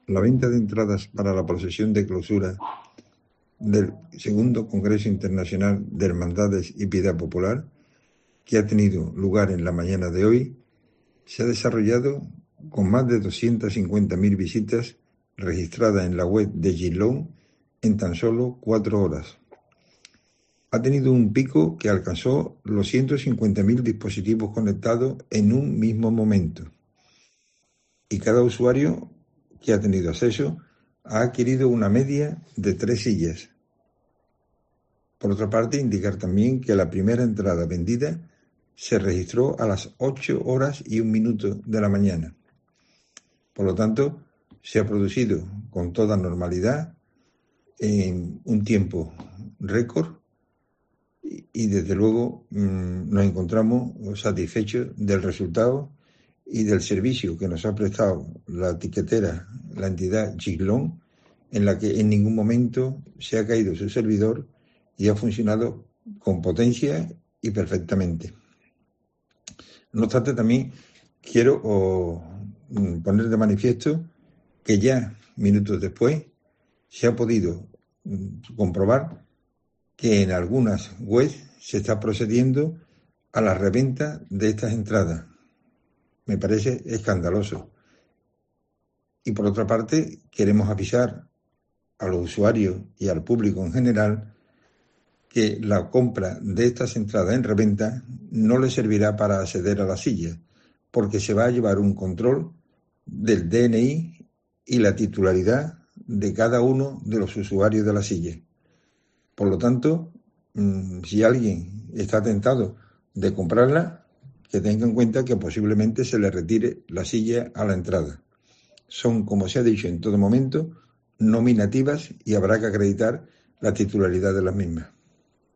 La venta de entradas para la procesión de clausura del segundo Congreso Internacional de Hermandades y Piedad Popular, que ha tenido lugar en la mañana de hoy, se ha desarrollado con más de 250.000 visitas registradas en la web de Gilón en tan solo 4 horas. Ha tenido un pico que alcanzó los 150.000 dispositivos conectados en un mismo momento. Y cada usuario que ha tenido acceso ha adquirido una media de 3 sillas. Por otra parte, indicar también que la primera entrada vendida se registró a las 8 horas y 1 minuto de la mañana. Por lo tanto, se ha producido con toda normalidad en un tiempo récord y desde luego nos encontramos satisfechos del resultado y del servicio que nos ha prestado la etiquetera, la entidad Gilón, en la que en ningún momento se ha caído su servidor y ha funcionado con potencia y perfectamente. No obstante, también quiero poner de manifiesto que ya minutos después se ha podido comprobar que en algunas webs se está procediendo a la reventa de estas entradas. Me parece escandaloso. Y por otra parte, queremos avisar a los usuarios y al público en general que la compra de estas entradas en reventa no le servirá para acceder a la silla, porque se va a llevar un control del DNI y la titularidad de cada uno de los usuarios de la silla. Por lo tanto, si alguien está tentado de comprarla, que tenga en cuenta que posiblemente se le retire la silla a la entrada. Son, como se ha dicho en todo momento, nominativas y habrá que acreditar la titularidad de las mismas.